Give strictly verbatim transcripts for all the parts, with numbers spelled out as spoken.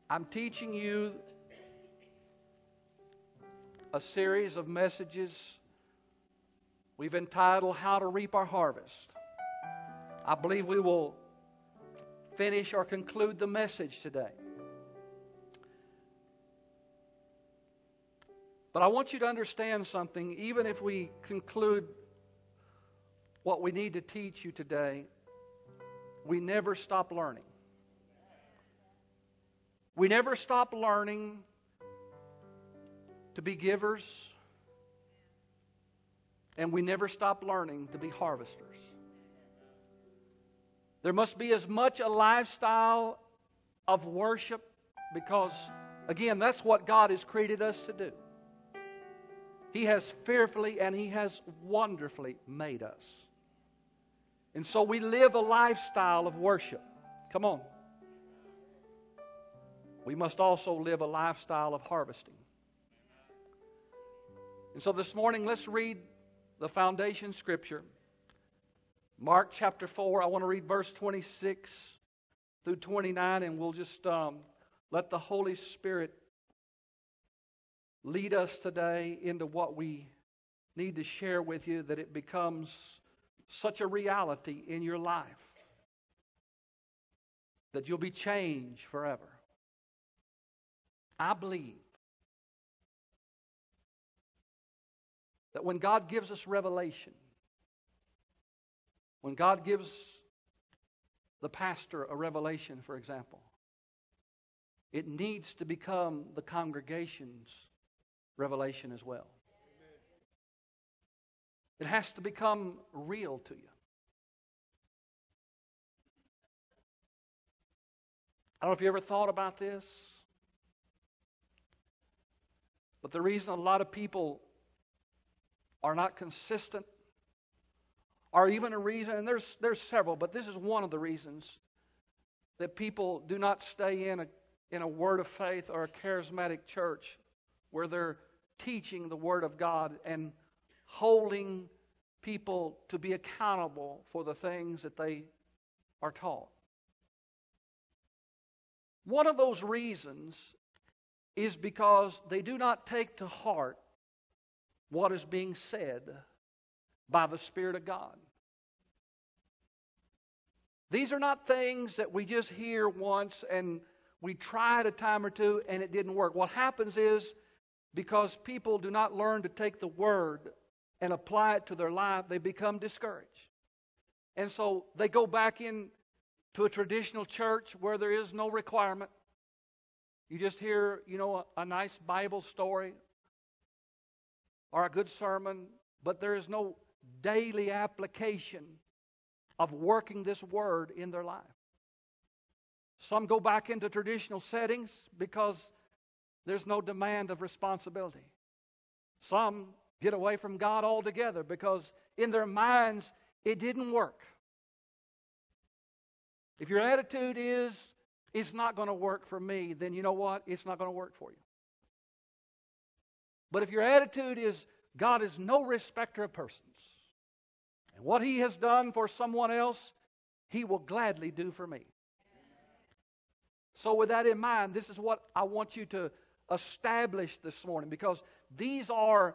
I'm teaching you a series of messages we've entitled How to Reap Our Harvest. I believe we will finish or conclude the message today. But I want you to understand something. Even if we conclude what we need to teach you today, we never stop learning. We never stop learning to be givers, and we never stop learning to be harvesters. There must be as much a lifestyle of worship because, again, that's what God has created us to do. He has fearfully and He has wonderfully made us. And so we live a lifestyle of worship. Come on. We must also live a lifestyle of harvesting. And so this morning, let's read the foundation scripture. Mark chapter four, I want to read verse twenty-six through twenty-nine, and we'll just um, let the Holy Spirit lead us today into what we need to share with you, that it becomes such a reality in your life that you'll be changed forever. I believe that when God gives us revelation, when God gives the pastor a revelation, for example, it needs to become the congregation's revelation as well. It has to become real to you. I don't know if you ever thought about this, but the reason a lot of people are not consistent, or even a reason, and there's there's several, but this is one of the reasons that people do not stay in a in a word of faith or a charismatic church where they're teaching the Word of God and holding people to be accountable for the things that they are taught. One of those reasons is because they do not take to heart what is being said by the Spirit of God. These are not things that we just hear once and we try it a time or two and it didn't work. What happens is, because people do not learn to take the Word and apply it to their life, they become discouraged. And so they go back in to a traditional church where there is no requirement. You just hear, you know, a, a nice Bible story or a good sermon, but there is no daily application of working this Word in their life. Some go back into traditional settings because there's no demand of responsibility. Some get away from God altogether because in their minds it didn't work. If your attitude is, it's not going to work for me, then you know what? It's not going to work for you. But if your attitude is, God is no respecter of persons, and what He has done for someone else, He will gladly do for me. So with that in mind, this is what I want you to establish this morning, because these are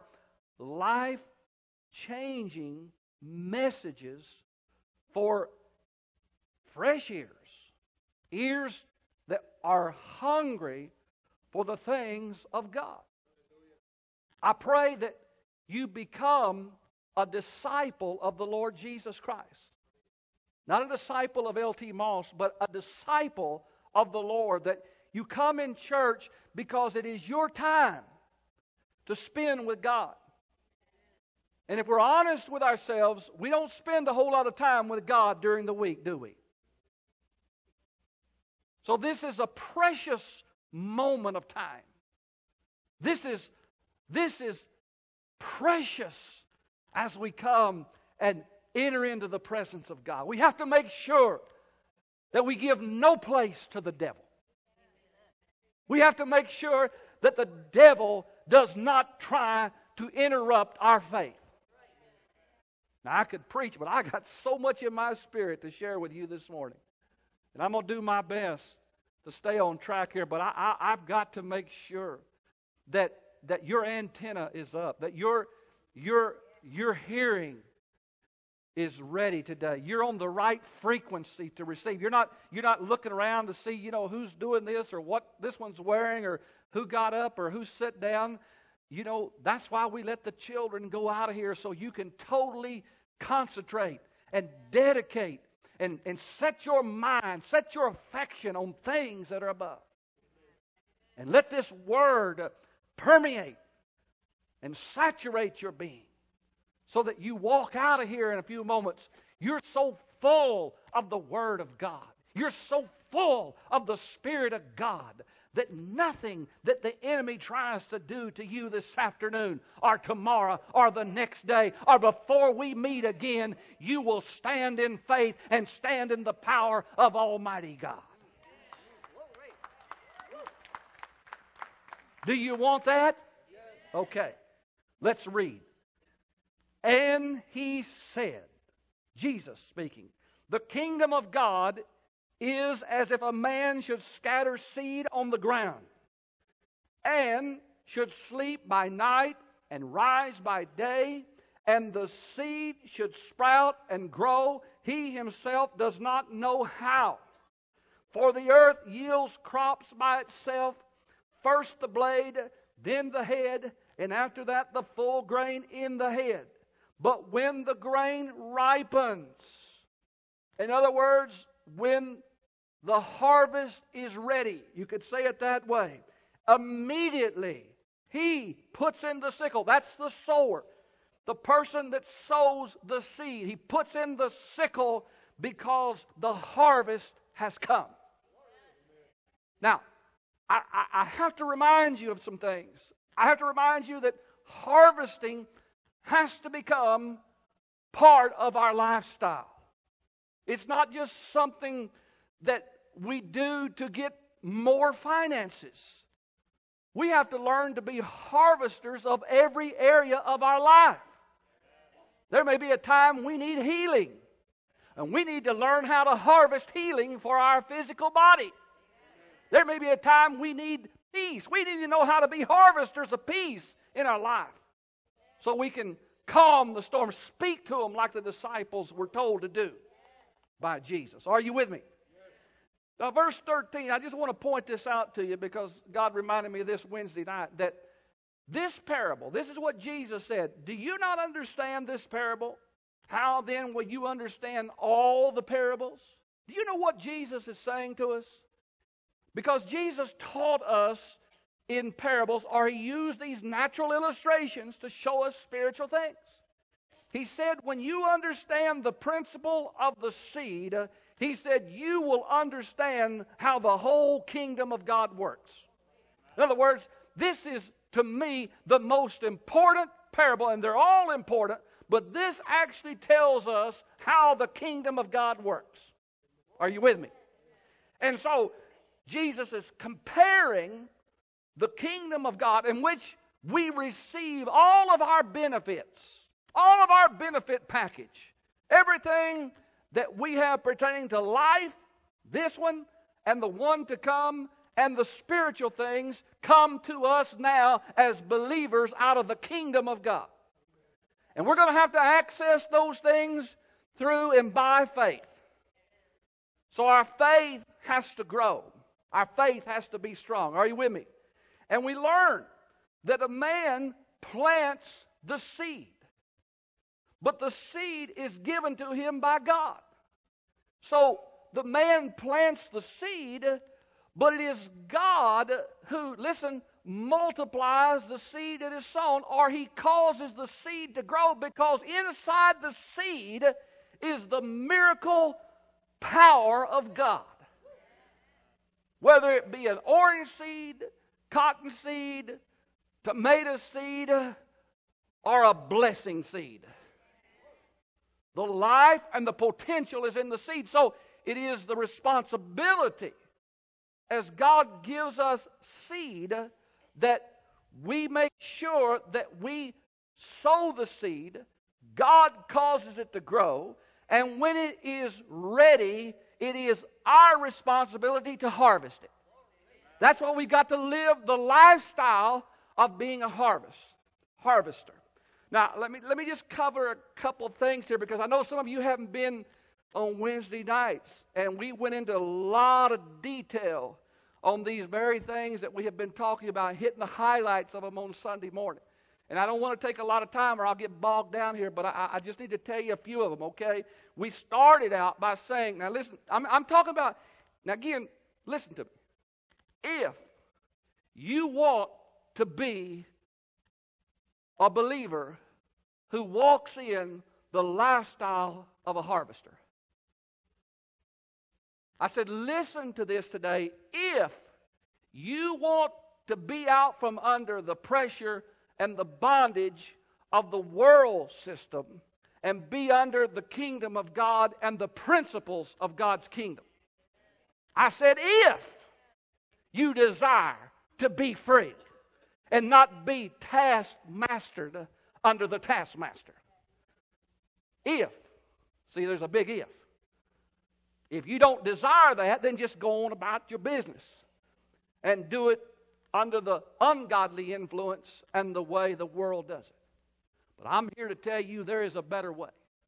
life-changing messages for fresh ears, ears that are hungry for the things of God. I pray that you become a disciple of the Lord Jesus Christ. Not a disciple of L T Moss, but a disciple of the Lord, that you come in church because it is your time to spend with God. And if we're honest with ourselves, we don't spend a whole lot of time with God during the week, do we? So this is a precious moment of time. This is, this is precious as we come and enter into the presence of God. We have to make sure that we give no place to the devil. We have to make sure that the devil does not try to interrupt our faith. Now, I could preach, but I got so much in my spirit to share with you this morning. And I'm going to do my best to stay on track here, but I, I, I've got to make sure that that your antenna is up, that your your your hearing is ready today. You're on the right frequency to receive. You're not you're not looking around to see, you know, who's doing this or what this one's wearing or who got up or who sat down. You know, that's why we let the children go out of here, so you can totally concentrate and dedicate and, and set your mind, set your affection on things that are above. And let this word permeate and saturate your being, so that you walk out of here in a few moments. You're so full of the Word of God. You're so full of the Spirit of God that nothing that the enemy tries to do to you this afternoon or tomorrow or the next day or before we meet again, you will stand in faith and stand in the power of Almighty God. Do you want that? Okay. Let's read. And he said, Jesus speaking, the kingdom of God is as if a man should scatter seed on the ground, and should sleep by night and rise by day, and the seed should sprout and grow. He himself does not know how. For the earth yields crops by itself, first the blade, then the head, and after that the full grain in the head. But when the grain ripens, in other words, when the harvest is ready, you could say it that way, immediately he puts in the sickle. That's the sower, the person that sows the seed. He puts in the sickle because the harvest has come. Now, I, I, I have to remind you of some things. I have to remind you that harvesting has to become part of our lifestyle. It's not just something that we do to get more finances. We have to learn to be harvesters of every area of our life. There may be a time we need healing, and we need to learn how to harvest healing for our physical body. There may be a time we need peace. We need to know how to be harvesters of peace in our life, so we can calm the storm, speak to them like the disciples were told to do by Jesus. Are you with me? Now, verse thirteen, I just want to point this out to you because God reminded me of this Wednesday night, that this parable, this is what Jesus said. Do you not understand this parable? How then will you understand all the parables? Do you know what Jesus is saying to us? Because Jesus taught us in parables, or he used these natural illustrations to show us spiritual things. He said, when you understand the principle of the seed, he said, you will understand how the whole kingdom of God works. In other words, this is, to me, the most important parable, and they're all important, but this actually tells us how the kingdom of God works. Are you with me? And so, Jesus is comparing the kingdom of God, in which we receive all of our benefits, all of our benefit package, everything that we have pertaining to life, this one and the one to come, and the spiritual things come to us now as believers out of the kingdom of God. And we're going to have to access those things through and by faith. So our faith has to grow. Our faith has to be strong. Are you with me? And we learn that a man plants the seed, but the seed is given to him by God. So the man plants the seed, but it is God who, listen, multiplies the seed that is sown, or he causes the seed to grow, because inside the seed is the miracle power of God. Whether it be an orange seed, cotton seed, tomato seed, or a blessing seed. The life and the potential is in the seed. So it is the responsibility, as God gives us seed, that we make sure that we sow the seed. God causes it to grow, and when it is ready, it is our responsibility to harvest it. That's why we got to live the lifestyle of being a harvest harvester. Now, let me let me just cover a couple of things here, because I know some of you haven't been on Wednesday nights, and we went into a lot of detail on these very things that we have been talking about, hitting the highlights of them on Sunday morning. And I don't want to take a lot of time or I'll get bogged down here, but I, I just need to tell you a few of them, okay? We started out by saying, now listen, I'm, I'm talking about, now again, listen to me. If you want to be a believer who walks in the lifestyle of a harvester, I said, listen to this today. If you want to be out from under the pressure and the bondage of the world system and be under the kingdom of God and the principles of God's kingdom, I said, if you desire to be free and not be taskmastered under the taskmaster. If. See, there's a big if. If you don't desire that, then just go on about your business and do it under the ungodly influence and the way the world does it. But I'm here to tell you there is a better way.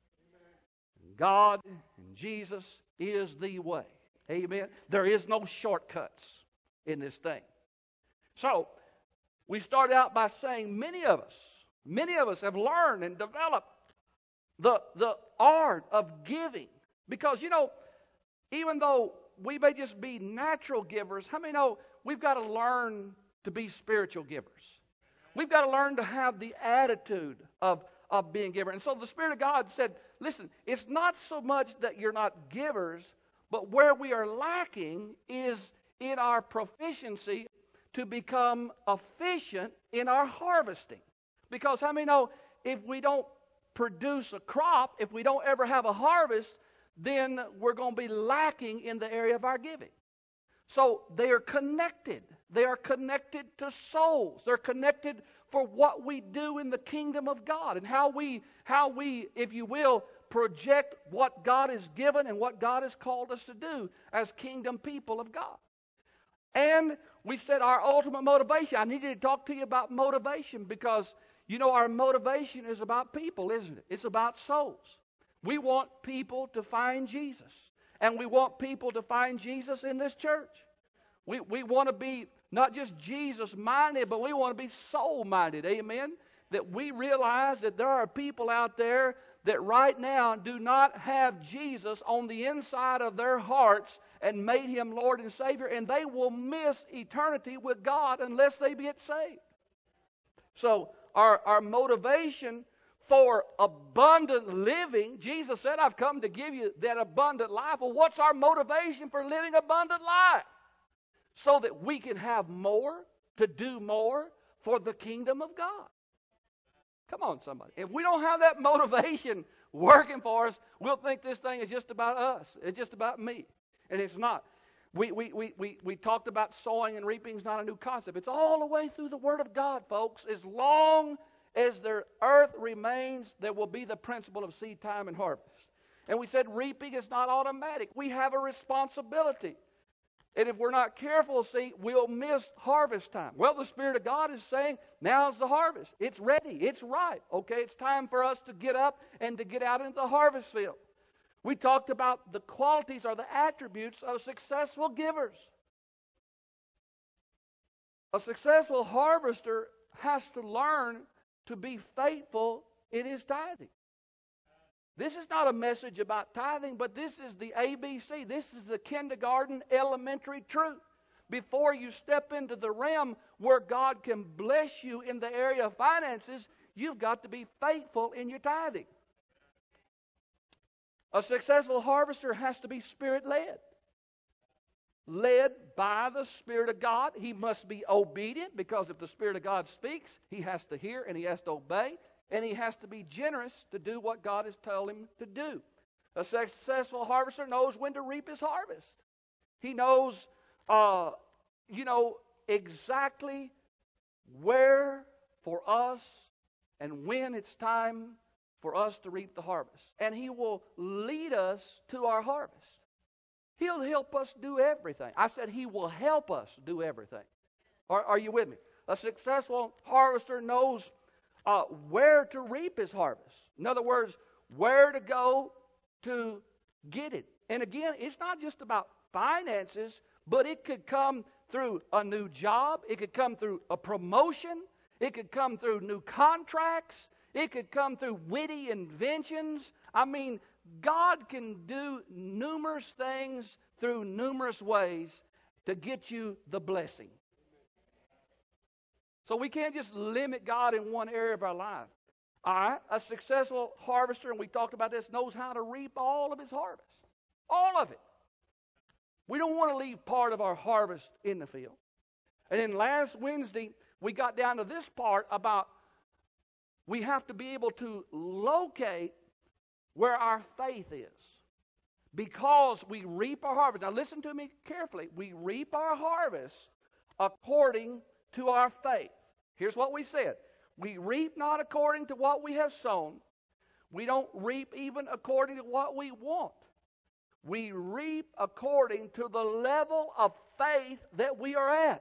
God and Jesus is the way. Amen. There is no shortcuts in this thing. So, we start out by saying many of us, many of us have learned and developed the, the art of giving. Because, you know, even though we may just be natural givers, how many know we've got to learn to be spiritual givers? We've got to learn to have the attitude of, of being giver. And so the Spirit of God said, listen, it's not so much that you're not givers, but where we are lacking is in our proficiency to become efficient in our harvesting. Because how many know if we don't produce a crop, if we don't ever have a harvest, then we're going to be lacking in the area of our giving. So they are connected. They are connected to souls. They're connected for what we do in the kingdom of God and how we, how we, if you will, project what God has given and what God has called us to do as kingdom people of God. And we said our ultimate motivation. I needed to talk to you about motivation because, you know, our motivation is about people, isn't it? It's about souls. We want people to find Jesus. And we want people to find Jesus in this church. We, we want to be not just Jesus-minded, but we want to be soul-minded. Amen? That we realize that there are people out there that right now do not have Jesus on the inside of their hearts and made Him Lord and Savior, and they will miss eternity with God unless they get saved. So our, our motivation for abundant living, Jesus said, I've come to give you that abundant life. Well, what's our motivation for living abundant life? So that we can have more, to do more for the kingdom of God. Come on, somebody. If we don't have that motivation working for us, we'll think this thing is just about us. It's just about me. And it's not. We, we, we, we, we talked about sowing and reaping is not a new concept. It's all the way through the Word of God, folks. As long as the earth remains, there will be the principle of seed time and harvest. And we said reaping is not automatic. We have a responsibility. And if we're not careful, see, we'll miss harvest time. Well, the Spirit of God is saying, now's the harvest. It's ready. It's ripe. Okay, it's time for us to get up and to get out into the harvest field. We talked about the qualities or the attributes of successful givers. A successful harvester has to learn to be faithful in his tithing. This is not a message about tithing, but this is the A B C. This is the kindergarten elementary truth. Before you step into the realm where God can bless you in the area of finances, you've got to be faithful in your tithing. A successful harvester has to be Spirit-led. Led by the Spirit of God. He must be obedient, because if the Spirit of God speaks, he has to hear and he has to obey. And he has to be generous to do what God has told him to do. A successful harvester knows when to reap his harvest. He knows, uh, you know, exactly where for us and when it's time for us to reap the harvest. And he will lead us to our harvest. He'll help us do everything. I said He will help us do everything. Are, are you with me? A successful harvester knows uh, where to reap his harvest. In other words, where to go to get it. And again, it's not just about finances, but it could come through a new job. It could come through a promotion. It could come through new contracts. It could come through witty inventions. I mean, God can do numerous things through numerous ways to get you the blessing. So we can't just limit God in one area of our life. All right, a successful harvester, and we talked about this, knows how to reap all of his harvest. All of it. We don't want to leave part of our harvest in the field. And then last Wednesday, we got down to this part about we have to be able to locate where our faith is. Because we reap our harvest. Now listen to me carefully. We reap our harvest according to our faith. Here's what we said. We reap not according to what we have sown. We don't reap even according to what we want. We reap according to the level of faith that we are at.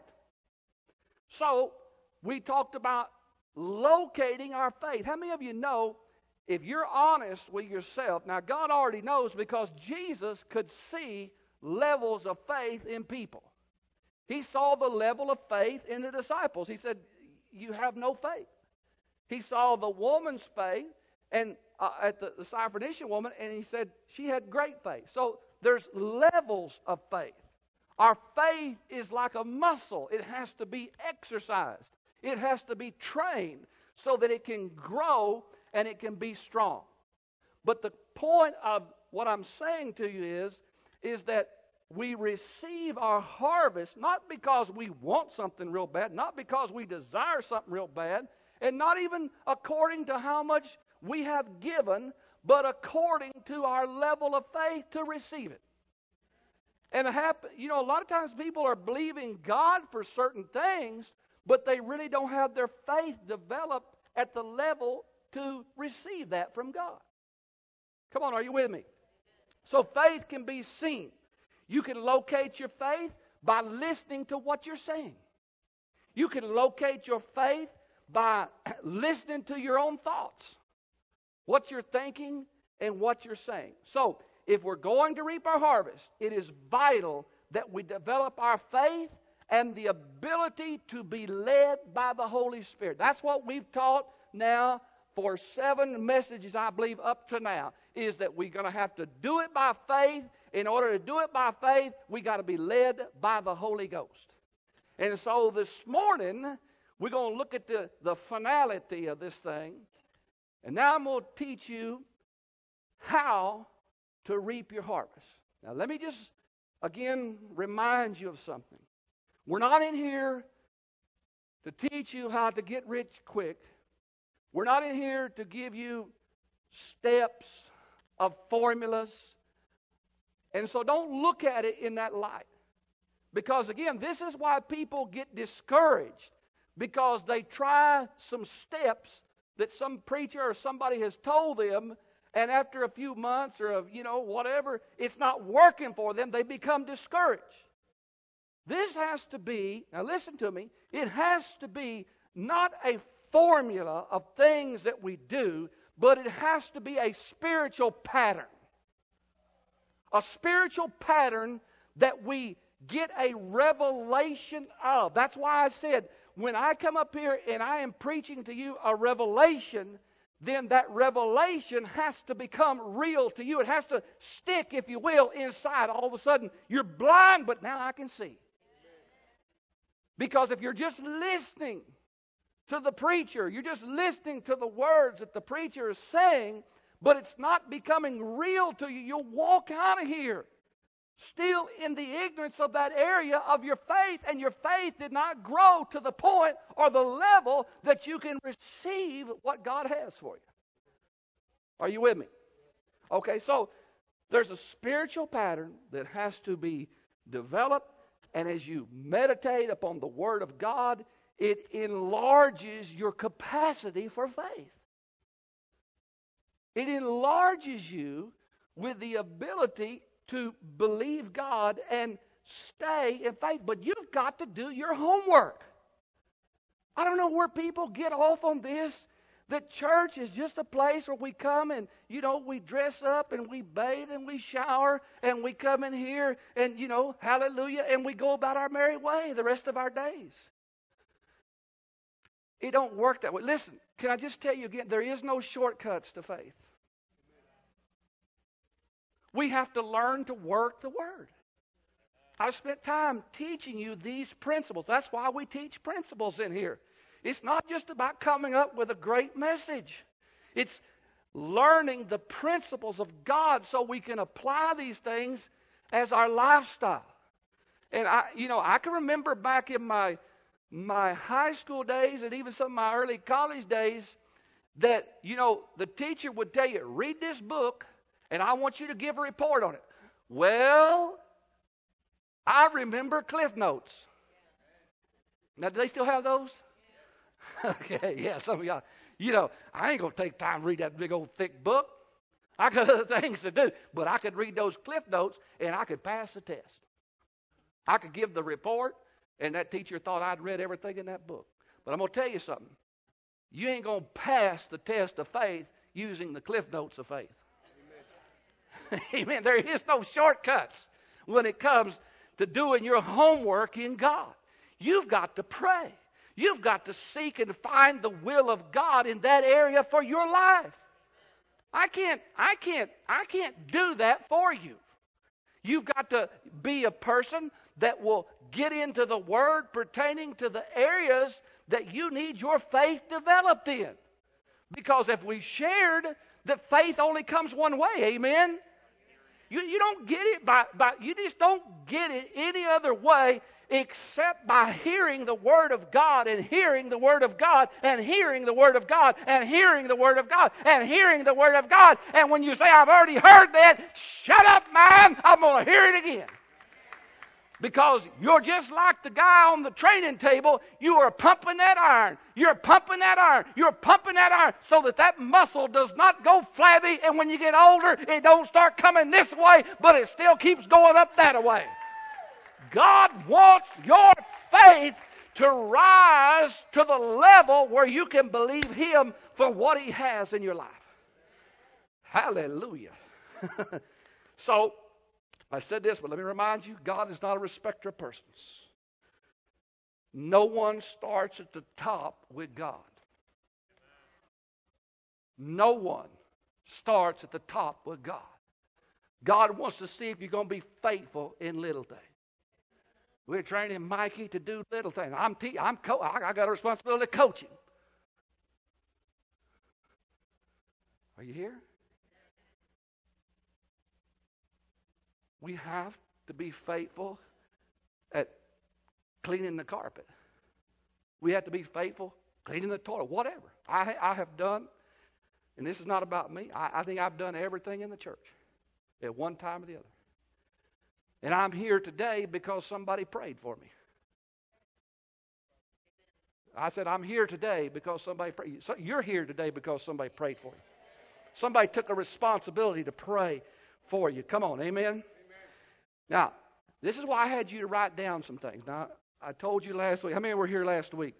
So, we talked about locating our faith. How many of you know, if you're honest with yourself, now God already knows because Jesus could see levels of faith in people. He saw the level of faith in the disciples. He said, you have no faith. He saw the woman's faith and uh, at the, the Syrophoenician woman, and he said she had great faith. So there's levels of faith. Our faith is like a muscle. It has to be exercised. It has to be trained so that it can grow and it can be strong. But the point of what I'm saying to you is, is that we receive our harvest not because we want something real bad, not because we desire something real bad, and not even according to how much we have given, but according to our level of faith to receive it. And happen, you know, a lot of times people are believing God for certain things, but they really don't have their faith developed at the level to receive that from God. Come on, are you with me? So faith can be seen. You can locate your faith by listening to what you're saying. You can locate your faith by listening to your own thoughts, what you're thinking and what you're saying. So, if we're going to reap our harvest, it is vital that we develop our faith and the ability to be led by the Holy Spirit. That's what we've taught now for seven messages, I believe, up to now, is that we're going to have to do it by faith. In order to do it by faith, we got to be led by the Holy Ghost. And so this morning, we're going to look at the, the finality of this thing. And now I'm going to teach you how to reap your harvest. Now let me just, again, remind you of something. We're not in here to teach you how to get rich quick. We're not in here to give you steps of formulas. And so don't look at it in that light. Because again, this is why people get discouraged. Because they try some steps that some preacher or somebody has told them, and after a few months or, a, you know, whatever, it's not working for them, they become discouraged. This has to be, now listen to me, it has to be not a formula of things that we do, but it has to be a spiritual pattern. A spiritual pattern that we get a revelation of. That's why I said, when I come up here and I am preaching to you a revelation, then that revelation has to become real to you. It has to stick, if you will, inside. All of a sudden, you're blind, but now I can see. Because if you're just listening to the preacher, you're just listening to the words that the preacher is saying, but it's not becoming real to you, you'll walk out of here still in the ignorance of that area of your faith, and your faith did not grow to the point or the level that you can receive what God has for you. Are you with me? Okay, so there's a spiritual pattern that has to be developed, and as you meditate upon the Word of God, it enlarges your capacity for faith. It enlarges you with the ability to believe God and stay in faith. But you've got to do your homework. I don't know where people get off on this. That church is just a place where we come and, you know, we dress up and we bathe and we shower and we come in here and, you know, hallelujah, and we go about our merry way the rest of our days. It don't work that way. Listen, can I just tell you again, there is no shortcuts to faith. We have to learn to work the Word. I've spent time teaching you these principles. That's why we teach principles in here. It's not just about coming up with a great message. It's learning the principles of God so we can apply these things as our lifestyle. And I, you know, I can remember back in my my high school days and even some of my early college days that, you know, the teacher would tell you, read this book and I want you to give a report on it. Well, I remember Cliff Notes. Now, do they still have those? Okay, yeah, some of y'all, you know, I ain't going to take time to read that big old thick book. I got other things to do, but I could read those Cliff Notes and I could pass the test. I could give the report, and that teacher thought I'd read everything in that book. But I'm going to tell you something. You ain't going to pass the test of faith using the Cliff Notes of faith. Amen. Amen. There is no shortcuts when it comes to doing your homework in God. You've got to pray. You've got to seek and find the will of God in that area for your life. I can't, I can't, I can't do that for you. You've got to be a person that will get into the Word pertaining to the areas that you need your faith developed in. Because if we shared that faith only comes one way, amen? You, you don't get it by, by, you just don't get it any other way except by hearing the Word of God and hearing the Word of God and hearing the Word of God and hearing the Word of God and hearing the Word of God. And when you say, I've already heard that, shut up, man, I'm going to hear it again. Because you're just like the guy on the training table. You are pumping that iron. You're pumping that iron. You're pumping that iron so that that muscle does not go flabby. And when you get older, it don't start coming this way, but it still keeps going up that way. God wants your faith to rise to the level where you can believe Him for what He has in your life. Hallelujah. So, I said this, but let me remind you, God is not a respecter of persons. No one starts at the top with God. No one starts at the top with God. God wants to see if you're going to be faithful in little things. We're training Mikey to do little things. I'm te- I'm co- I got a responsibility of coaching. Are you here? We have to be faithful at cleaning the carpet. We have to be faithful cleaning the toilet, whatever. I, I have done, and this is not about me, I, I think I've done everything in the church at one time or the other. And I'm here today because somebody prayed for me. I said, I'm here today because somebody prayed. So you're here today because somebody prayed for you. Somebody took a responsibility to pray for you. Come on, amen? Now, this is why I had you to write down some things. Now, I told you last week. How many were here last week?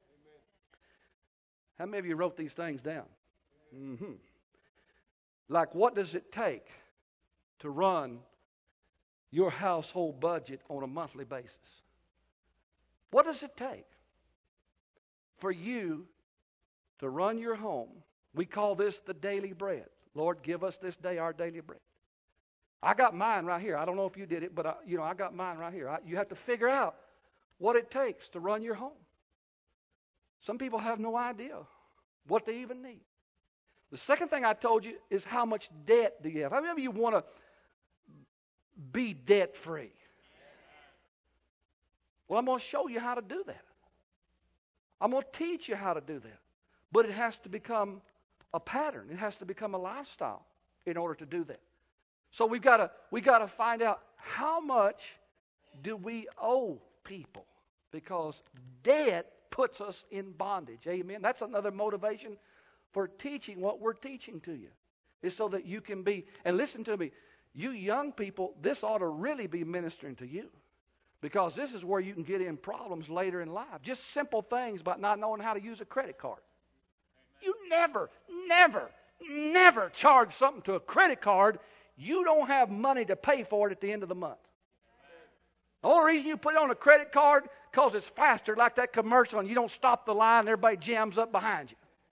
How many of you wrote these things down? Mm-hmm. Like, what does it take to run your household budget on a monthly basis? What does it take for you to run your home? We call this the daily bread. Lord, give us this day our daily bread. I got mine right here. I don't know if you did it, but I, you know, I got mine right here. I, you have to figure out what it takes to run your home. Some people have no idea what they even need. The second thing I told you is how much debt do you have? How many of you want to be debt-free? Well, I'm going to show you how to do that. I'm going to teach you how to do that. But it has to become a pattern. It has to become a lifestyle in order to do that. So we've got to we got to find out how much do we owe people, because debt puts us in bondage. Amen. That's another motivation for teaching what we're teaching to you, is so that you can be. And listen to me. You young people, this ought to really be ministering to you, because this is where you can get in problems later in life. Just simple things about not knowing how to use a credit card. You never, never, never charge something to a credit card you don't have money to pay for it at the end of the month. The only reason you put it on a credit card because it's faster, like that commercial, and you don't stop the line and everybody jams up behind you.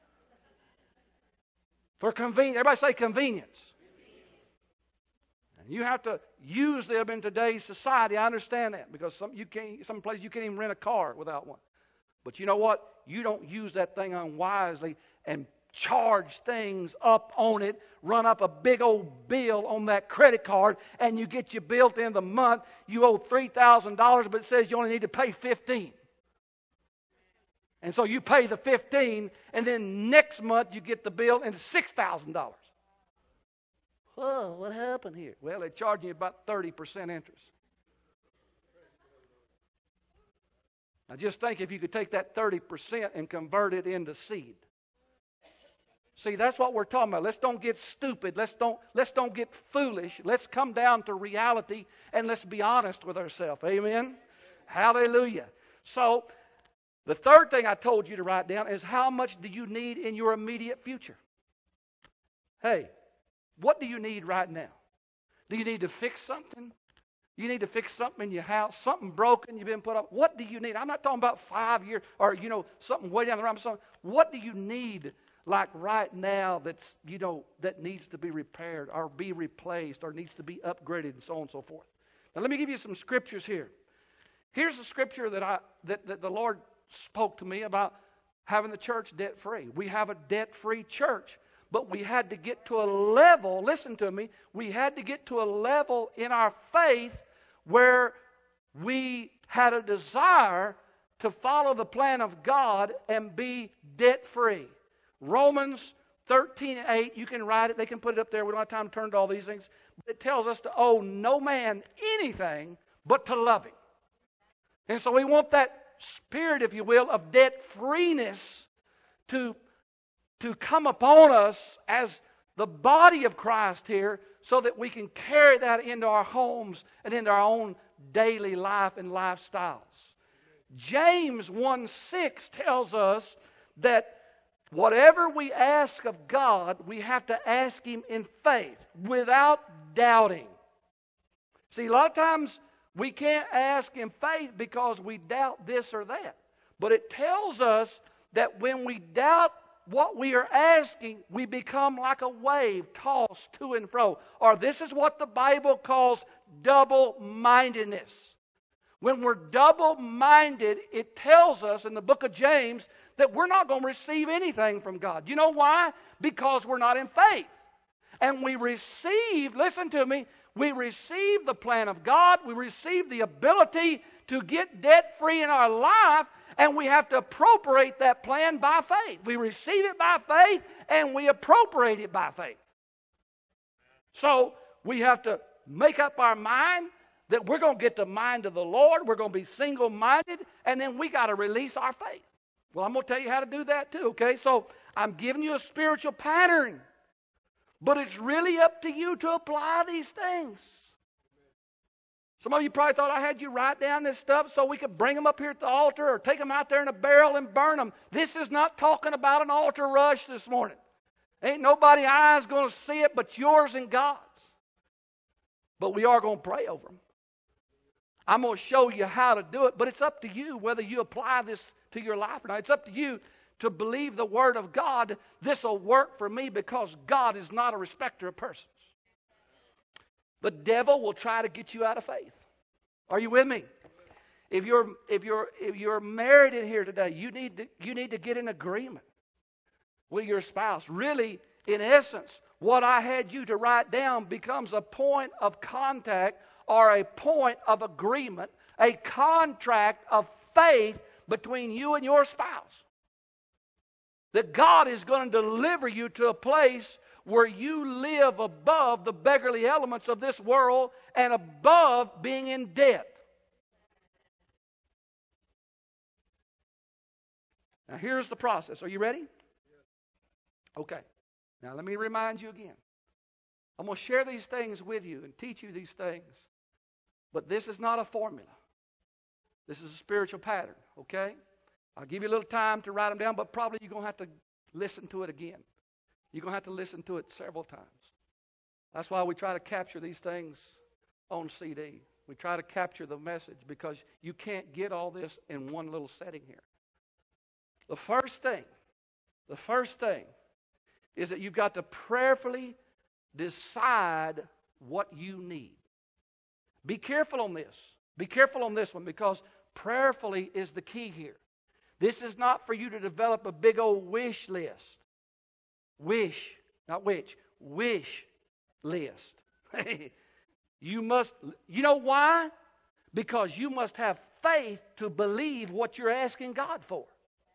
For convenience. Everybody say convenience. And you have to use them in today's society. I understand that, because some you can't, some places you can't even rent a car without one. But you know what? You don't use that thing unwisely and charge things up on it, run up a big old bill on that credit card, and you get your bill at the end of the month. You owe three thousand dollars, but it says you only need to pay fifteen dollars. And so you pay the fifteen dollars, and then next month you get the bill and it's six thousand dollars. Oh, what happened here? Well, they're charging you about thirty percent interest. Now just think if you could take that thirty percent and convert it into seed. See, that's what we're talking about. Let's don't get stupid. Let's don't, let's don't get foolish. Let's come down to reality and let's be honest with ourselves. Amen? Hallelujah. So, the third thing I told you to write down is, how much do you need in your immediate future? Hey, what do you need right now? Do you need to fix something? You need to fix something in your house, something broken, you've been put up. What do you need? I'm not talking about five years or, you know, something way down the road. What do you need, like right now, that's, you know, that needs to be repaired or be replaced or needs to be upgraded and so on and so forth? Now let me give you some scriptures here. Here's a scripture that I that, that the Lord spoke to me about having the church debt-free. We have a debt-free church, but we had to get to a level, listen to me, we had to get to a level in our faith where we had a desire to follow the plan of God and be debt-free. Romans thirteen and eight, you can write it, they can put it up there, we don't have time to turn to all these things. It tells us to owe no man anything but to love him. And so we want that spirit, if you will, of debt-freeness to, to come upon us as the body of Christ here, so that we can carry that into our homes and into our own daily life and lifestyles. James one six tells us that whatever we ask of God, we have to ask Him in faith, without doubting. See, a lot of times we can't ask in faith because we doubt this or that. But it tells us that when we doubt what we are asking, we become like a wave tossed to and fro. Or this is what the Bible calls double-mindedness. When we're double-minded, it tells us in the book of James that we're not going to receive anything from God. You know why? Because we're not in faith. And we receive, listen to me, we receive the plan of God, we receive the ability to get debt-free in our life, and we have to appropriate that plan by faith. We receive it by faith, and we appropriate it by faith. So we have to make up our mind that we're going to get the mind of the Lord, we're going to be single-minded, and then we got to release our faith. Well, I'm going to tell you how to do that too, okay? So I'm giving you a spiritual pattern, but it's really up to you to apply these things. Some of you probably thought I had you write down this stuff so we could bring them up here at the altar or take them out there in a barrel and burn them. This is not talking about an altar rush this morning. Ain't nobody's eyes going to see it but yours and God's. But we are going to pray over them. I'm going to show you how to do it, but it's up to you whether you apply this to your life or not. It's up to you to believe the Word of God. This will work for me because God is not a respecter of persons. The devil will try to get you out of faith. Are you with me? If you're if you're if you're married in here today, you need to you need to get in agreement with your spouse. Really, in essence, what I had you to write down becomes a point of contact or a point of agreement, a contract of faith between you and your spouse. That God is going to deliver you to a place where you live above the beggarly elements of this world and above being in debt. Now here's the process. Are you ready? Okay. Now let me remind you again. I'm going to share these things with you and teach you these things. But this is not a formula. This is a spiritual pattern, okay? I'll give you a little time to write them down, but probably you're going to have to listen to it again. You're going to have to listen to it several times. That's why we try to capture these things on C D. We try to capture the message because you can't get all this in one little setting here. The first thing, the first thing is that you've got to prayerfully decide what you need. Be careful on this. Be careful on this one because prayerfully is the key here. This is not for you to develop a big old wish list. Wish, not which, wish list. You must, you know why? Because you must have faith to believe what you're asking God for.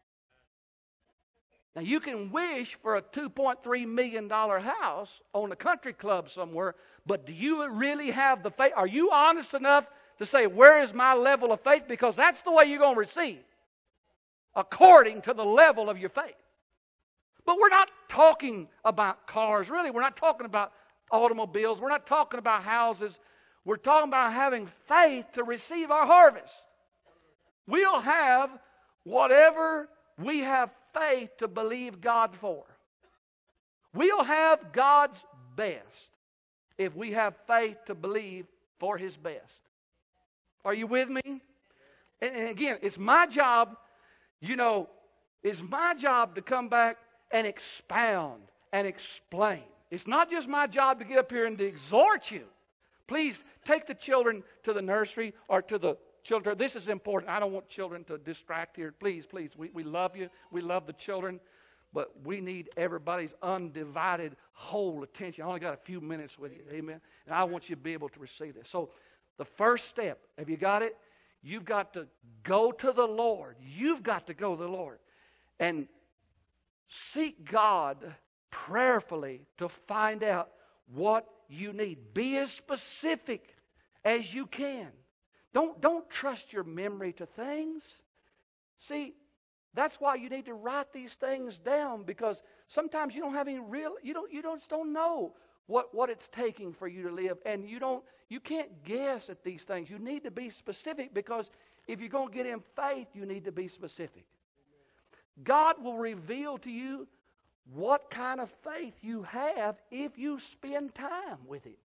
Now, you can wish for a two point three million dollars house on a country club somewhere, but do you really have the faith? Are you honest enough to say, where is my level of faith? Because that's the way you're going to receive, according to the level of your faith. But we're not talking about cars, really. We're not talking about automobiles. We're not talking about houses. We're talking about having faith to receive our harvest. We'll have whatever we have faith to believe God for. We'll have God's best if we have faith to believe for His best. Are you with me? And, and again, it's my job, you know, it's my job to come back and expound and explain. It's not just my job to get up here and to exhort you. Please take the children to the nursery or to the children. This is important. I don't want children to distract here. Please, please. We, we love you. We love the children. But we need everybody's undivided whole attention. I only got a few minutes with you. Amen. And I want you to be able to receive this. So the first step, have you got it? You've got to go to the Lord. You've got to go to the Lord. And seek God prayerfully to find out what you need. Be as specific as you can. Don't, don't trust your memory to things. See, that's why you need to write these things down, because sometimes you don't have any real, you don't, you just don't know what, what it's taking for you to live, and you don't, you can't guess at these things. You need to be specific, because if you're going to get in faith, you need to be specific. God will reveal to you what kind of faith you have if you spend time with Him.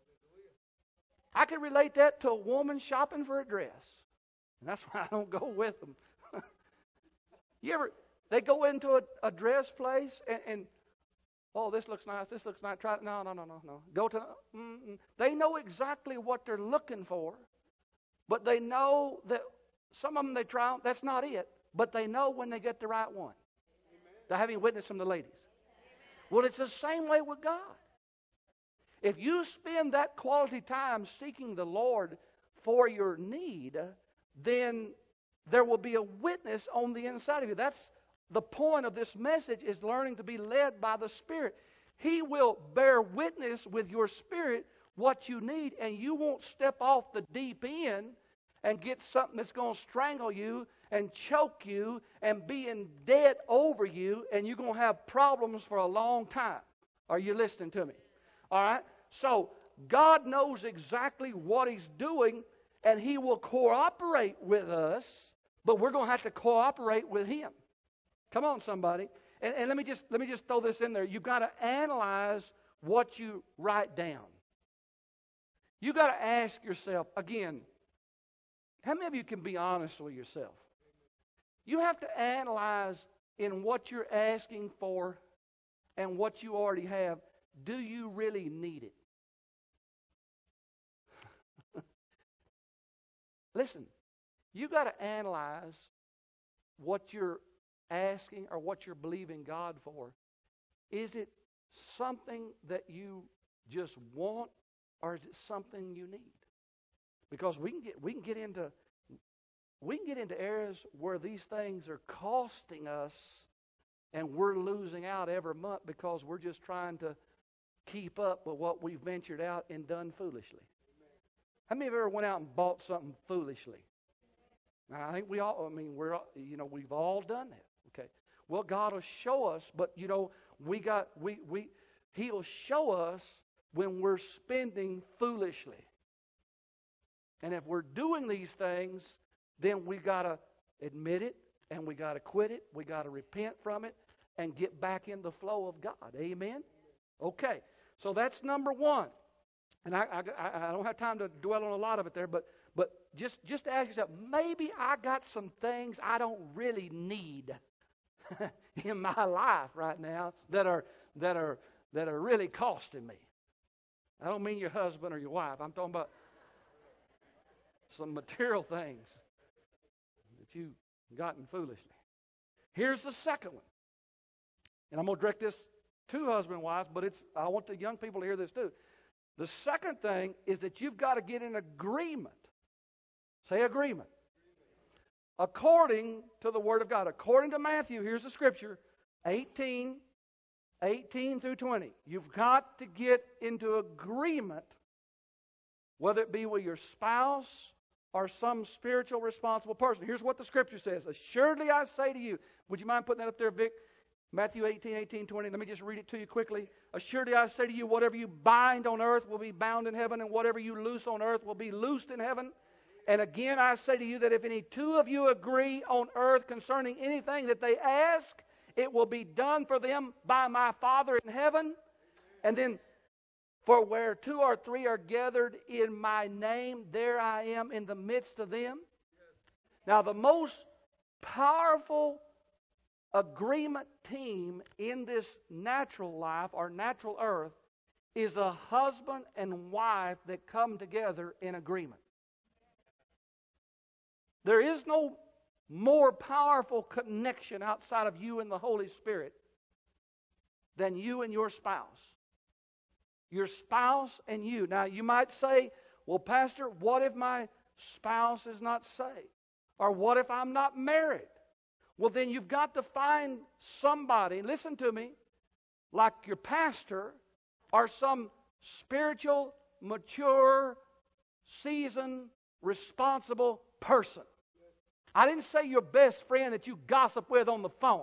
I can relate that to a woman shopping for a dress. And that's why I don't go with them. You ever, they go into a, a dress place and, and, oh, this looks nice, this looks nice. Try it. No, no, no, no, no. Go to, mm-mm. They know exactly what they're looking for, but they know that some of them they try, that's not it. But they know when they get the right one. They're having witness from the ladies. Well, it's the same way with God. If you spend that quality time seeking the Lord for your need, then there will be a witness on the inside of you. That's the point of this message, is learning to be led by the Spirit. He will bear witness with your spirit what you need, and you won't step off the deep end and get something that's going to strangle you and choke you and be in debt over you, and you're going to have problems for a long time. Are you listening to me? All right? So God knows exactly what He's doing, and He will cooperate with us, but we're going to have to cooperate with Him. Come on, somebody. And, and let me just let me just throw this in there. You've got to analyze what you write down. You've got to ask yourself, again, how many of you can be honest with yourself? You have to analyze in what you're asking for and what you already have. Do you really need it? Listen, you've got to analyze what you're asking or what you're believing God for. Is it something that you just want, or is it something you need? Because we can get we can get into we can get into areas where these things are costing us, and we're losing out every month because we're just trying to keep up with what we've ventured out and done foolishly. How many of you ever went out and bought something foolishly? Now, I think we all, I mean, we're, you know, we've all done that. Okay. Well, God will show us, but, you know, we got, we, we, He'll show us when we're spending foolishly. And if we're doing these things, then we got to admit it, and we got to quit it. We got to repent from it and get back in the flow of God. Amen? Okay, so that's number one. And I, I, I don't have time to dwell on a lot of it there, but but just, just ask yourself, maybe I got some things I don't really need in my life right now that are that are that are really costing me. I don't mean your husband or your wife. I'm talking about some material things that you've gotten foolishly. Here's the second one. And I'm going to direct this to husband and wives, but it's I want the young people to hear this too. The second thing is that you've got to get in agreement. Say agreement. According to the Word of God. According to Matthew, here's the scripture, eighteen, eighteen through twenty. You've got to get into agreement, whether it be with your spouse or some spiritual responsible person. Here's what the scripture says. Assuredly I say to you, would you mind putting that up there, Vic? Matthew eighteen, eighteen, twenty. Let me just read it to you quickly. Assuredly I say to you, whatever you bind on earth will be bound in heaven, and whatever you loose on earth will be loosed in heaven. And again I say to you that if any two of you agree on earth concerning anything that they ask, it will be done for them by my Father in heaven. And then, for where two or three are gathered in my name, there I am in the midst of them. Now the most powerful agreement team in this natural life or natural earth is a husband and wife that come together in agreement. There is no more powerful connection outside of you and the Holy Spirit than you and your spouse. Your spouse and you. Now you might say, well, Pastor, what if my spouse is not saved? Or what if I'm not married? Well, then you've got to find somebody, listen to me, like your pastor or some spiritual, mature, seasoned, responsible person. I didn't say your best friend that you gossip with on the phone.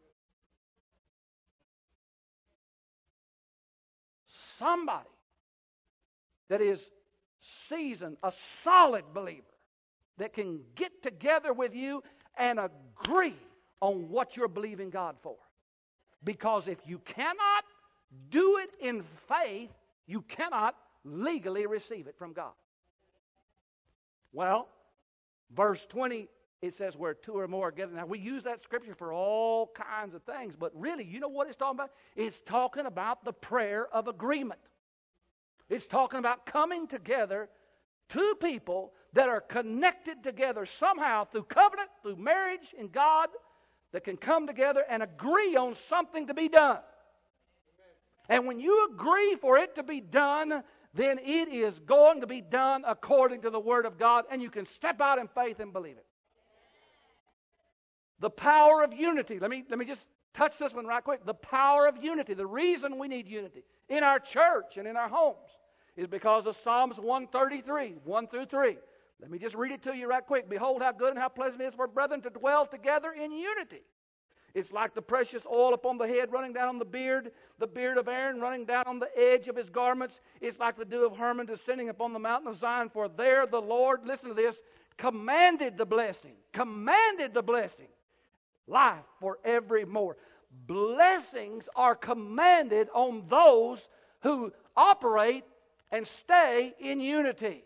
Somebody that is seasoned, a solid believer that can get together with you and agree on what you're believing God for. Because if you cannot do it in faith, you cannot legally receive it from God. Well, verse twenty, it says where two or more are gathered. Now, we use that scripture for all kinds of things, but really, you know what it's talking about? It's talking about the prayer of agreement. It's talking about coming together, two people that are connected together somehow through covenant, through marriage in God, that can come together and agree on something to be done. And when you agree for it to be done, then it is going to be done according to the Word of God, and you can step out in faith and believe it. The power of unity. Let me, let me just touch this one right quick. The power of unity. The reason we need unity in our church and in our homes is because of Psalms one thirty-three, one through three. Let me just read it to you right quick. Behold, how good and how pleasant it is for brethren to dwell together in unity. It's like the precious oil upon the head running down on the beard, the beard of Aaron running down on the edge of his garments. It's like the dew of Hermon descending upon the mountain of Zion. For there the Lord, listen to this, commanded the blessing. Commanded the blessing. Life forevermore. Blessings are commanded on those who operate and stay in unity.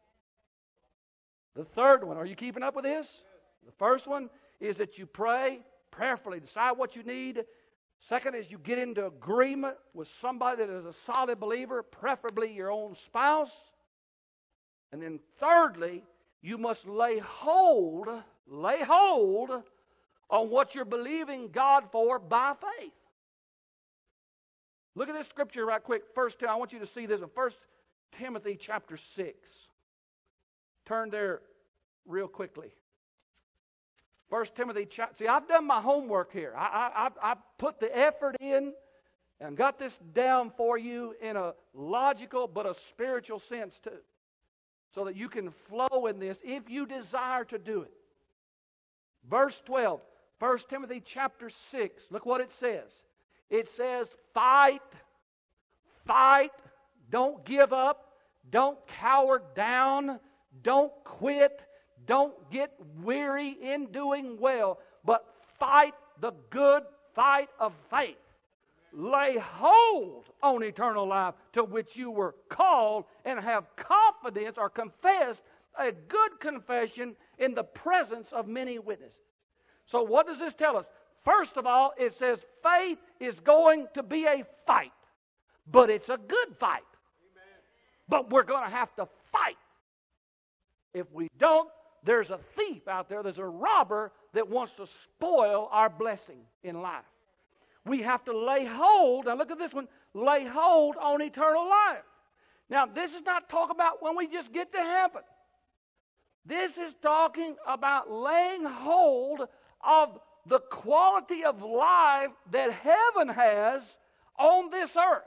The third one, are you keeping up with this? The first one is that you pray prayerfully, decide what you need. Second is you get into agreement with somebody that is a solid believer, preferably your own spouse. And then thirdly, you must lay hold, lay hold on what you're believing God for by faith. Look at this scripture right quick. First, I want you to see this in First Timothy chapter six. Turn there real quickly. First Timothy chapter. See, I've done my homework here. I, I, I've, I've put the effort in and got this down for you in a logical but a spiritual sense too, so that you can flow in this if you desire to do it. Verse twelve. First Timothy chapter six. Look what it says. It says, fight, fight. Don't give up. Don't cower down. Don't quit. Don't get weary in doing well. But fight the good fight of faith. Lay hold on eternal life to which you were called, and have confidence or confess a good confession in the presence of many witnesses. So what does this tell us? First of all, it says faith is going to be a fight, but it's a good fight. Amen. But we're going to have to fight. If we don't, there's a thief out there, there's a robber that wants to spoil our blessing in life. We have to lay hold, now look at this one, lay hold on eternal life. Now, this is not talking about when we just get to heaven. This is talking about laying hold of the quality of life that heaven has on this earth.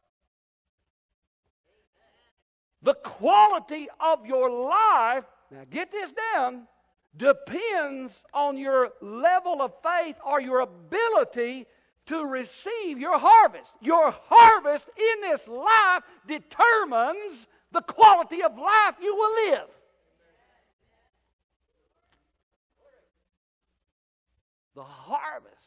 The quality of your life, now get this down, depends on your level of faith or your ability to receive your harvest. Your harvest in this life determines the quality of life you will live. The harvest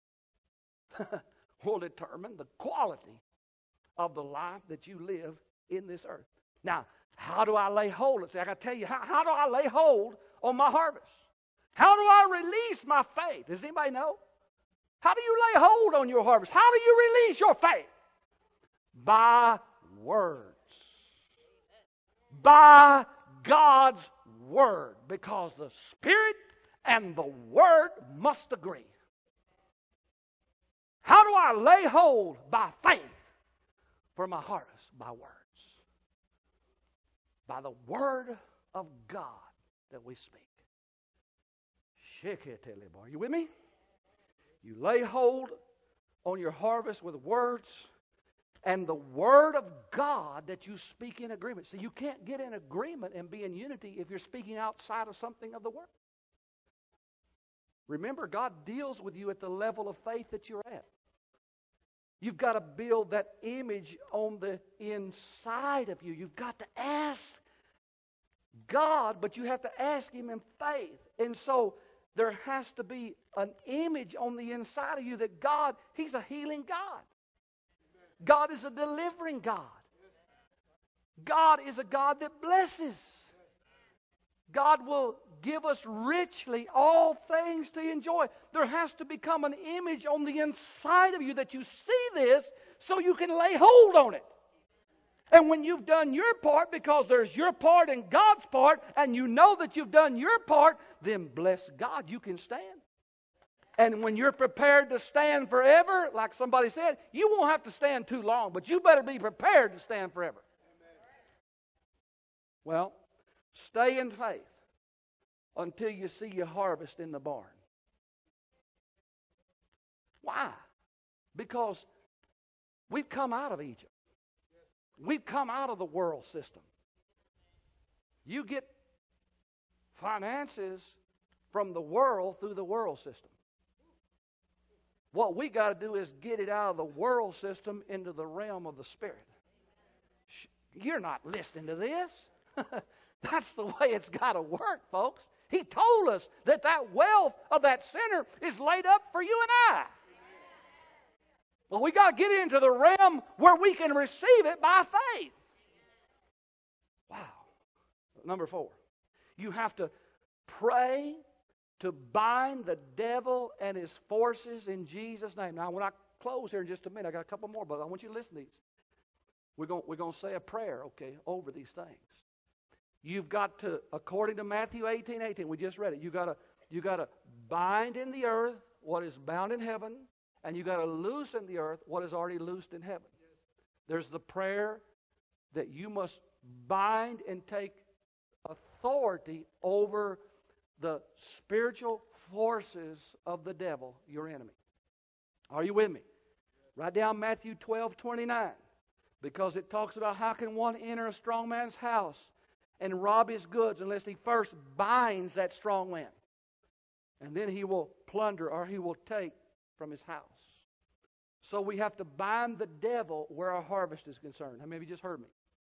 will determine the quality of the life that you live in this earth. Now, how do I lay hold? Let's see, I got to tell you, how, how do I lay hold on my harvest? How do I release my faith? Does anybody know? How do you lay hold on your harvest? How do you release your faith? By words. By God's Word. Because the Spirit and the Word must agree. How do I lay hold by faith for my harvest? By words. By the Word of God that we speak. Are you with me? You lay hold on your harvest with words, and the Word of God that you speak in agreement. See, you can't get in agreement and be in unity if you're speaking outside of something of the Word. Remember, God deals with you at the level of faith that you're at. You've got to build that image on the inside of you. You've got to ask God, but you have to ask Him in faith. And so there has to be an image on the inside of you that God, He's a healing God. God is a delivering God. God is a God that blesses. God will give us richly all things to enjoy. There has to become an image on the inside of you that you see this so you can lay hold on it. And when you've done your part, because there's your part and God's part, and you know that you've done your part, then bless God, you can stand. And when you're prepared to stand forever, like somebody said, you won't have to stand too long, but you better be prepared to stand forever. Well, stay in faith until you see your harvest in the barn. Why? Because we've come out of Egypt. We've come out of the world system. You get finances from the world through the world system. What we got to do is get it out of the world system into the realm of the Spirit. You're not listening to this. That's the way it's got to work, folks. He told us that that wealth of that sinner is laid up for you and I. Well, we got to get into the realm where we can receive it by faith. Wow. Number four, you have to pray to bind the devil and his forces in Jesus' name. Now, when I close here in just a minute, I got a couple more, but I want you to listen to these. We're going, we're going to say a prayer, okay, over these things. You've got to, according to Matthew eighteen eighteen, we just read it, you got to, you got to bind in the earth what is bound in heaven, and you got to loose in the earth what is already loosed in heaven. There's the prayer that you must bind and take authority over the spiritual forces of the devil, your enemy. Are you with me? Write down Matthew twelve twenty-nine, because it talks about how can one enter a strong man's house and rob his goods unless he first binds that strong man. And then he will plunder, or he will take from his house. So we have to bind the devil where our harvest is concerned. How many of you just heard me?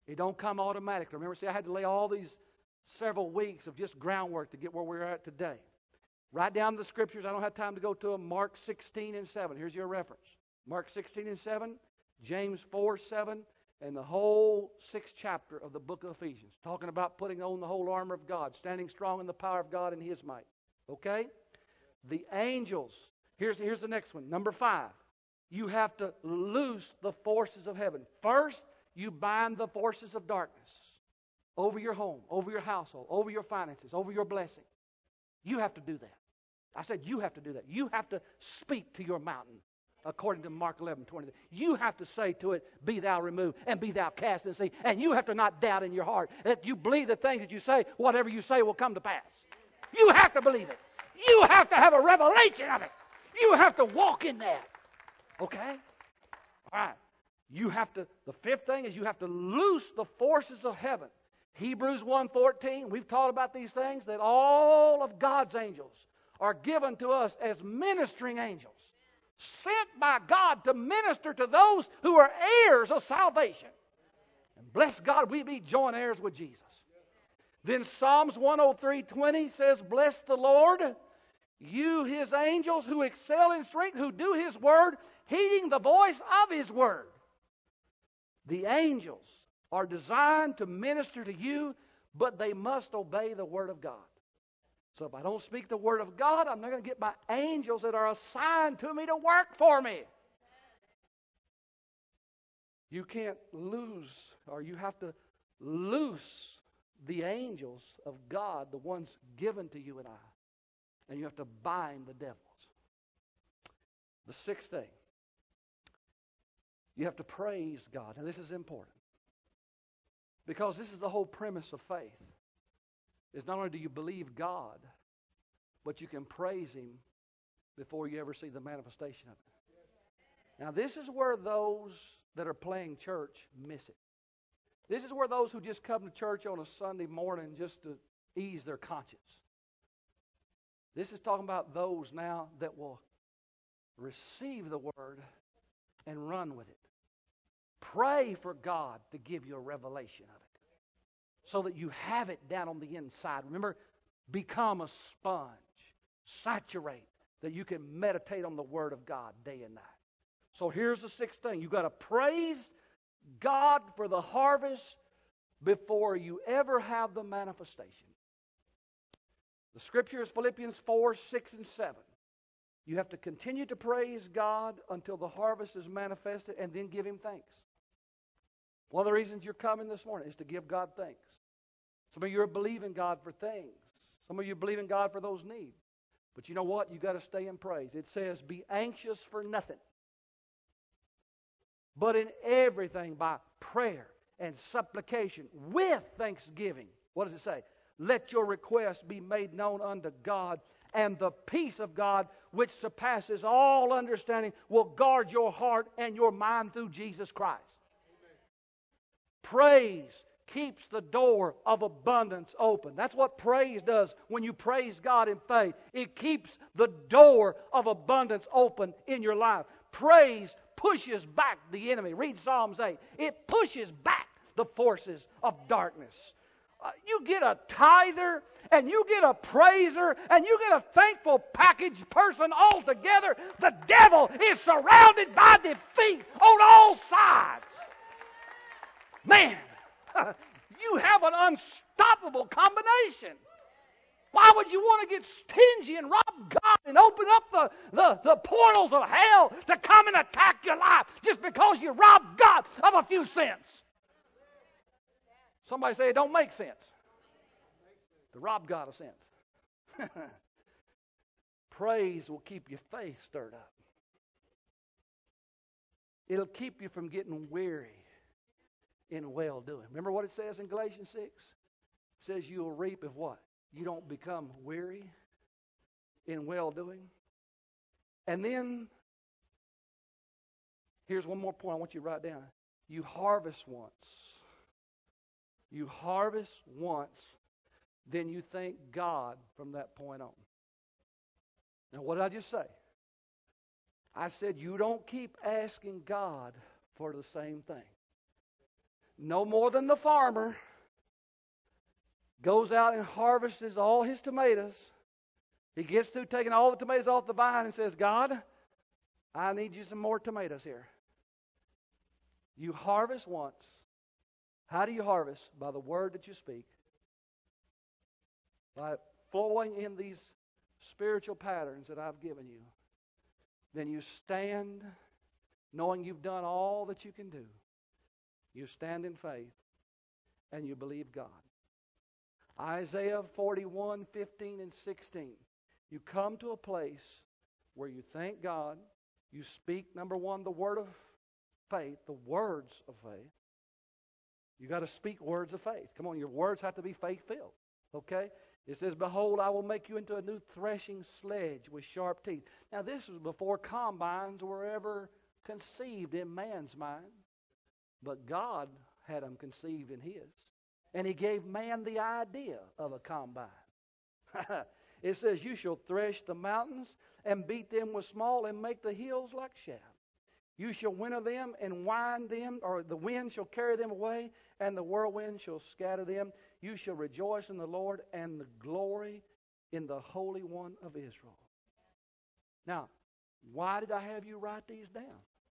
It don't come automatically. Remember, see, I had to lay all these several weeks of just groundwork to get where we're at today. Write down the scriptures. I don't have time to go to them. Mark sixteen and seven. Here's your reference. Mark sixteen and seven, James four seven, and the whole sixth chapter of the book of Ephesians, talking about putting on the whole armor of God, standing strong in the power of God and His might. Okay? The angels. Here's, here's the next one. Number five. You have to loose the forces of heaven. First, you bind the forces of darkness over your home, over your household, over your finances, over your blessing. You have to do that. I said you have to do that. You have to speak to your mountain, according to Mark eleven twenty. You have to say to it, be thou removed, and be thou cast into the sea. And you have to not doubt in your heart that you believe the things that you say, whatever you say will come to pass. You have to believe it. You have to have a revelation of it. You have to walk in that. Okay? All right. You have to, the fifth thing is you have to loose the forces of heaven. Hebrews one fourteen, we've taught about these things, that all of God's angels are given to us as ministering angels, sent by God to minister to those who are heirs of salvation. And bless God, we be joint heirs with Jesus. Then Psalms one oh three twenty says, bless the Lord, you His angels who excel in strength, who do His word, heeding the voice of His word. The angels are designed to minister to you, but they must obey the word of God. So if I don't speak the word of God, I'm not going to get my angels that are assigned to me to work for me. You can't lose, or you have to loose the angels of God, the ones given to you and I. And you have to bind the devils. The sixth thing, you have to praise God. And this is important, because this is the whole premise of faith. Is not only do you believe God, but you can praise Him before you ever see the manifestation of it. Now, this is where those that are playing church miss it. This is where those who just come to church on a Sunday morning just to ease their conscience. This is talking about those now that will receive the word and run with it. Pray for God to give you a revelation of it, so that you have it down on the inside. Remember, become a sponge. Saturate, that you can meditate on the Word of God day and night. So here's the sixth thing. You've got to praise God for the harvest before you ever have the manifestation. The Scripture is Philippians four, six, and seven. You have to continue to praise God until the harvest is manifested, and then give Him thanks. One of the reasons you're coming this morning is to give God thanks. Some of you are believing God for things. Some of you believe in God for those needs. But you know what? You've got to stay in praise. It says, be anxious for nothing, but in everything by prayer and supplication with thanksgiving. What does it say? Let your requests be made known unto God, and the peace of God, which surpasses all understanding, will guard your heart and your mind through Jesus Christ. Amen. Praise keeps the door of abundance open. That's what praise does when you praise God in faith. It keeps the door of abundance open in your life. Praise pushes back the enemy. Read Psalms eight. It pushes back the forces of darkness. Uh, you get a tither, and you get a praiser, and you get a thankful package person all together. The devil is surrounded by defeat on all sides. Man, you have an unstoppable combination. Why would you want to get stingy and rob God and open up the, the, the portals of hell to come and attack your life just because you robbed God of a few cents? Somebody say it don't make sense to rob God of cents. Praise will keep your faith stirred up. It'll keep you from getting weary in well-doing. Remember what it says in Galatians six? It says you will reap if what? You don't become weary in well-doing. And then, here's one more point I want you to write down. You harvest once. You harvest once, then you thank God from that point on. Now, what did I just say? I said you don't keep asking God for the same thing. no more than the farmer goes out and harvests all his tomatoes. He gets through taking all the tomatoes off the vine and says, God, I need you some more tomatoes here. You harvest once. How do you harvest? By the word that you speak. By flowing in these spiritual patterns that I've given you. Then you stand knowing you've done all that you can do. You stand in faith and you believe God. Isaiah forty-one, fifteen and sixteen. You come to a place where you thank God. You speak, number one, the word of faith, the words of faith. You got to speak words of faith. Come on, your words have to be faith-filled. Okay? It says, behold, I will make you into a new threshing sledge with sharp teeth. Now, this was before combines were ever conceived in man's mind. But God had them conceived in His. And He gave man the idea of a combine. It says, you shall thresh the mountains and beat them with small and make the hills like chaff. You shall winnow them and wind them, or the wind shall carry them away, and the whirlwind shall scatter them. You shall rejoice in the Lord and the glory in the Holy One of Israel. Now, why did I have you write these down?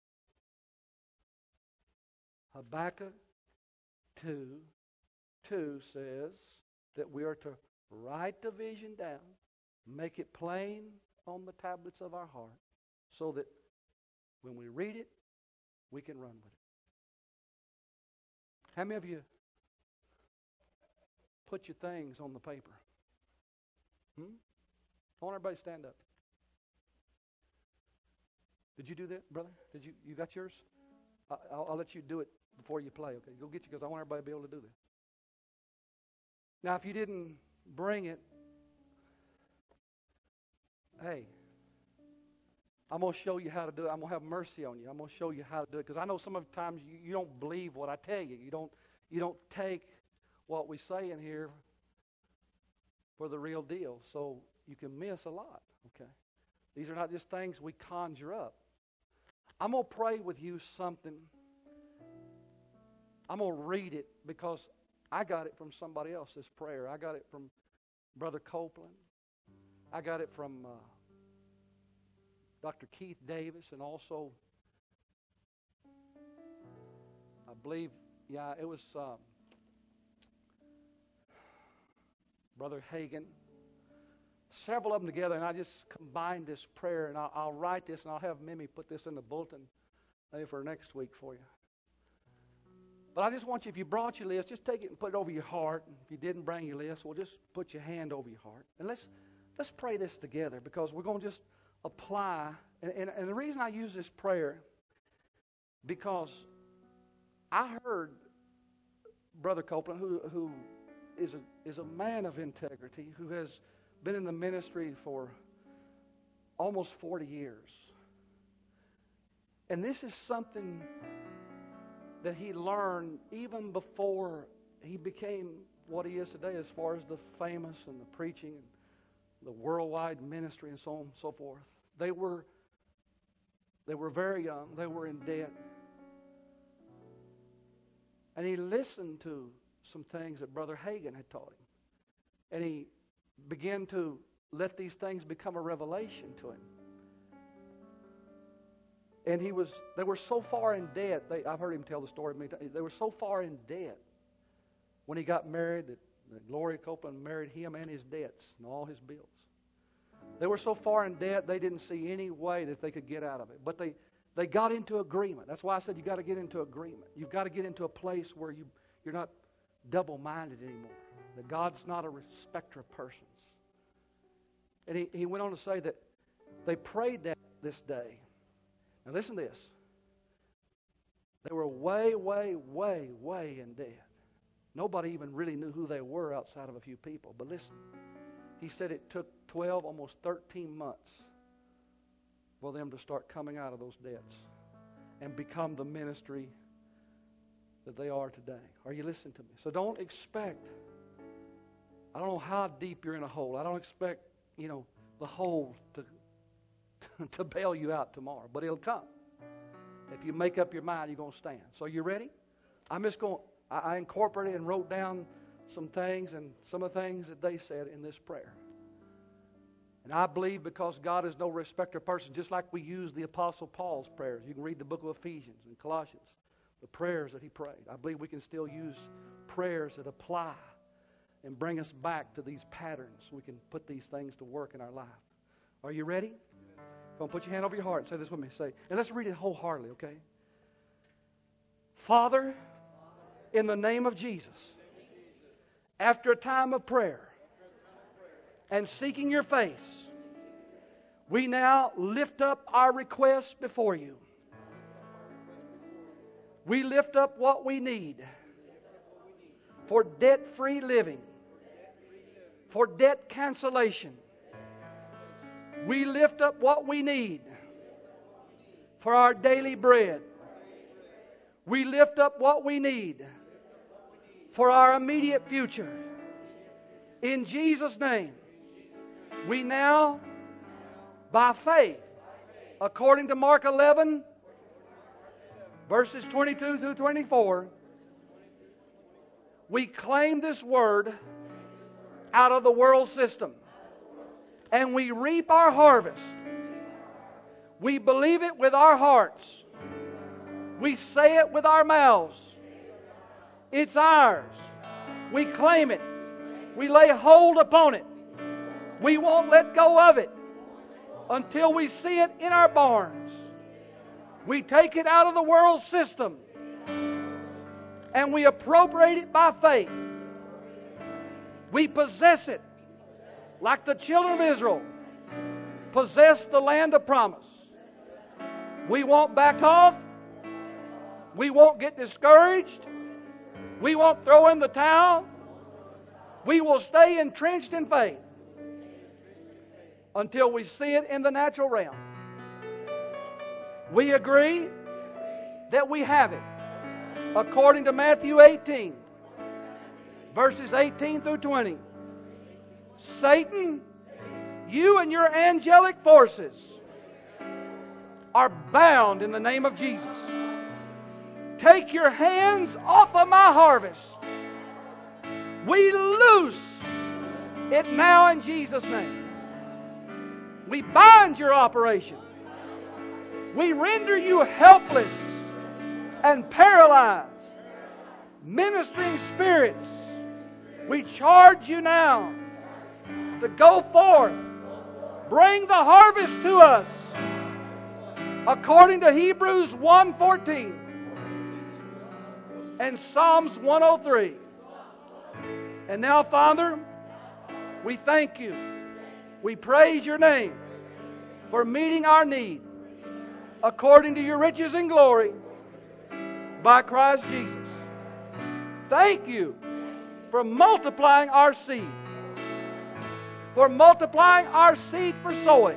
Habakkuk two, two says that we are to write the vision down, make it plain on the tablets of our heart, so that when we read it, we can run with it. How many of you put your things on the paper? Hmm? I want everybody to stand up. Did you do that, brother? Did you? You got yours? I, I'll, I'll let you do it before you play. Okay, go get you, because I want everybody to be able to do this. Now, if you didn't bring it, hey, I'm going to show you how to do it. I'm going to have mercy on you. I'm going to show you how to do it, because I know some of the times you, you don't believe what I tell you. You don't, you don't take what we say in here for the real deal, so you can miss a lot, okay? These are not just things we conjure up. I'm going to pray with you something. I'm going to read it because I got it from somebody else, this prayer. I got it from Brother Copeland. I got it from uh, Doctor Keith Davis, and also, I believe, yeah, it was um, Brother Hagin. Several of them together, and I just combined this prayer, and I'll, I'll write this, and I'll have Mimi put this in the bulletin maybe for next week for you. But I just want you, if you brought your list, just take it and put it over your heart. And if you didn't bring your list, well, just put your hand over your heart. And let's let's pray this together, because we're going to just apply. And, and, and the reason I use this prayer, because I heard Brother Copeland, who who is a is a man of integrity, who has been in the ministry for almost forty years. And this is something that he learned even before he became what he is today, as far as the famous and the preaching and the worldwide ministry and so on and so forth. They were they were very young. They were in debt. And he listened to some things that Brother Hagin had taught him. And he began to let these things become a revelation to him. And he was, they were so far in debt, they, I've heard him tell the story many times, they were so far in debt when he got married that, that Gloria Copeland married him and his debts and all his bills. They were so far in debt, they didn't see any way that they could get out of it. But they, they got into agreement. That's why I said you got to get into agreement. You've got to get into a place where you, you're not double-minded anymore. That God's not a respecter of persons. And he, he went on to say that they prayed that this day. Now listen to this. They were way, way, way, way in debt. Nobody even really knew who they were outside of a few people. But listen, he said it took twelve, almost thirteen months for them to start coming out of those debts and become the ministry that they are today. Are you listening to me? So don't expect, I don't know how deep you're in a hole. I don't expect, you know, the hole to to bail you out tomorrow, but it'll come. If you make up your mind, you're going to stand. So you ready? I'm just going I, I incorporated and wrote down some things and some of the things that they said in this prayer. And I believe because God is no respecter of persons, just like we use the Apostle Paul's prayers. You can read the book of Ephesians and Colossians, the prayers that he prayed. I believe we can still use prayers that apply and bring us back to these patterns. We can put these things to work in our life. Are you ready? Come on, put your hand over your heart and say this with me. Say, and let's read it wholeheartedly, okay? Father, in the name of Jesus, after a time of prayer and seeking your face, we now lift up our requests before you. We lift up what we need for debt-free living, for debt cancellation. We lift up what we need for our daily bread. We lift up what we need for our immediate future. In Jesus' name, we now, by faith, according to Mark eleven, verses twenty-two through twenty-four, we claim this word out of the world system. And we reap our harvest. We believe it with our hearts. We say it with our mouths. It's ours. We claim it. We lay hold upon it. We won't let go of it until we see it in our barns. We take it out of the world system and we appropriate it by faith. We possess it like the children of Israel possessed the land of promise. We won't back off. We won't get discouraged. We won't throw in the towel. We will stay entrenched in faith until we see it in the natural realm. We agree that we have it according to Matthew eighteen, verses eighteen through twenty. Satan, you and your angelic forces are bound in the name of Jesus. Take your hands off of my harvest. We loose it now in Jesus' name. We bind your operation. We render you helpless and paralyzed. Ministering spirits, we charge you now to go forth. Bring the harvest to us according to Hebrews one fourteen and Psalms one oh three. And now, Father, we thank you. We praise your name for meeting our need according to your riches and glory by Christ Jesus. Thank you for multiplying our seed, for multiplying our seed for sowing.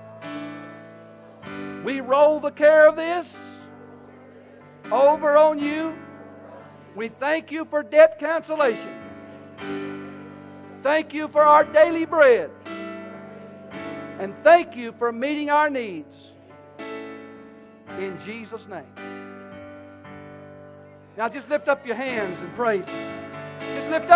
We roll the care of this over on you. We thank you for debt cancellation. Thank you for our daily bread. And thank you for meeting our needs. In Jesus' name. Now just lift up your hands and praise Him. Just lift up